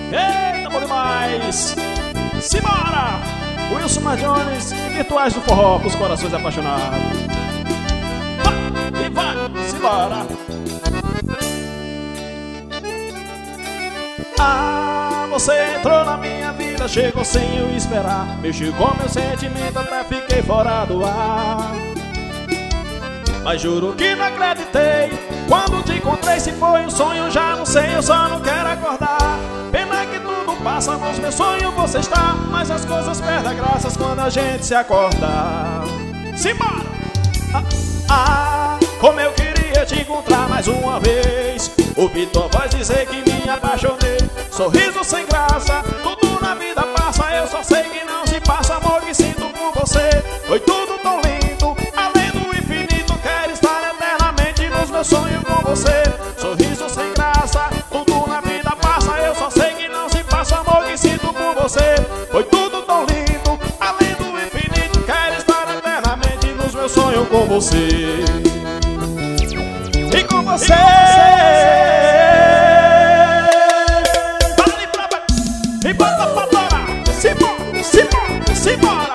Eita, bom demais! Simbora! Wilson Marjones e Virtuais do Forró pros corações apaixonados. Vai, e vai, simbora! Ah, você entrou na minha vida, chegou sem eu esperar. Mexeu com meu sentimento, até fiquei fora do ar. Mas juro que não acreditei quando te encontrei. Se foi um sonho, já não sei, eu só não quero acordar. Pena que tudo passa, nos meus sonhos você está. Mas as coisas perdem graças quando a gente se acorda. Simbora! Como eu queria te encontrar mais uma vez. Ouvi tua voz dizer que me apaixonei. Sorriso sem graça, tudo na vida passa. Eu só sei que não se passa amor que sinto por você. Foi tudo tão lindo, além do infinito. Quero estar eternamente nos meus sonhos com você. Sorriso sem graça, tudo na vida passa. Eu só sei que não se passa amor que sinto por você. Foi tudo tão lindo, além do infinito. Quero estar eternamente nos meus sonhos com você. E com você. E bota pra torar. Simbora, simbora, simbora.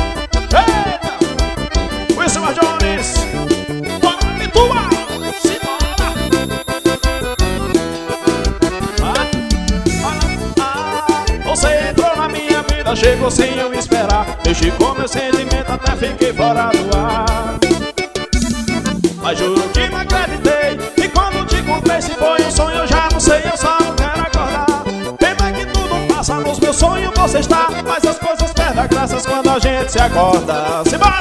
Eita, Wilson Marjones, bora me tua. Simbora. Você entrou na minha vida, chegou sem eu esperar. Mexi com meu sentimento, até fiquei fora do ar. Mas juro que não acreditei. E quando te encontrei, se foi um sonho, eu já não sei, eu só não quero acordar. Pena que tudo passa, nos meus sonhos você está. Mas as coisas perdem graças quando a gente se acorda. Simbora!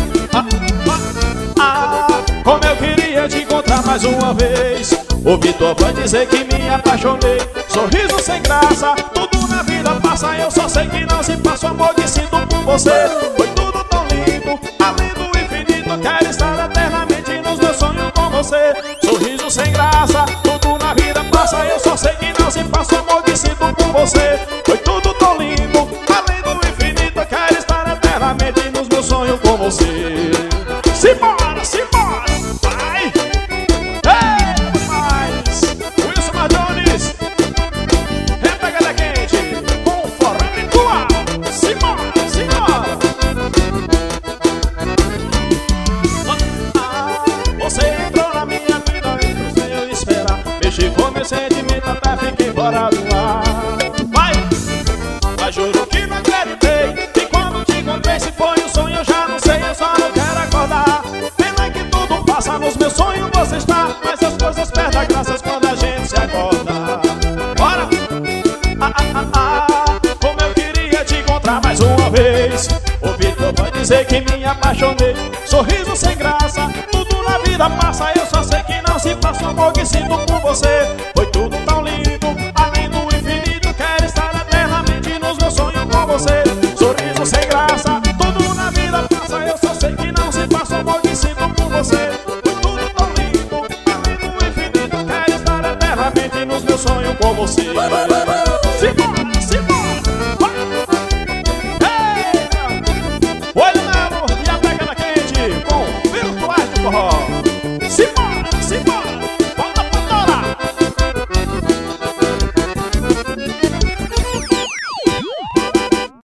Como eu queria te encontrar mais uma vez. Ouvi tua voz dizer que me apaixonei. Sorriso sem graça, tudo na vida passa. Eu só sei que não se passa o amor que sinto por você. Foi tudo tão lindo, além do infinito. Quero estar eternamente nos meus sonhos com você. Sorriso sem graça, tudo na vida passa. Eu só sei que não se passa o amor que sinto por você. Foi tudo tão lindo, além do infinito. Quero estar eternamente nos meus sonhos com você. Simbora, simbora, vai! Ei, mais! Wilson Marjones, repegada quente, com forró virtual. Simbora, simbora! Você entrou na minha vida, entrou sem eu esperar. Mexi com meu sentimento, até fiquei fora do ar. Vai! Mas juro que não acreditei. E quando te encontrei, se foi um sonho, eu já não sei, eu só não quero acordar. Pena que tudo passa, nos meus sonhos você está. Mas as coisas perdem graças quando a gente se acorda. Bora! Como eu queria te encontrar mais uma vez. Ouvi tua voz dizer que me apaixonei. Sorriso sem graça, tudo na vida passa. Eu só sei que não se passa o amor que sinto por você. Foi tudo tão lindo, além do infinito. Quero estar eternamente nos meus sonhos com você. Sorriso sem graça, tudo na vida passa. Eu só sei que não se passa o amor que sinto por você. Foi tudo tão lindo, além do infinito. Quero estar eternamente nos meus sonhos com você.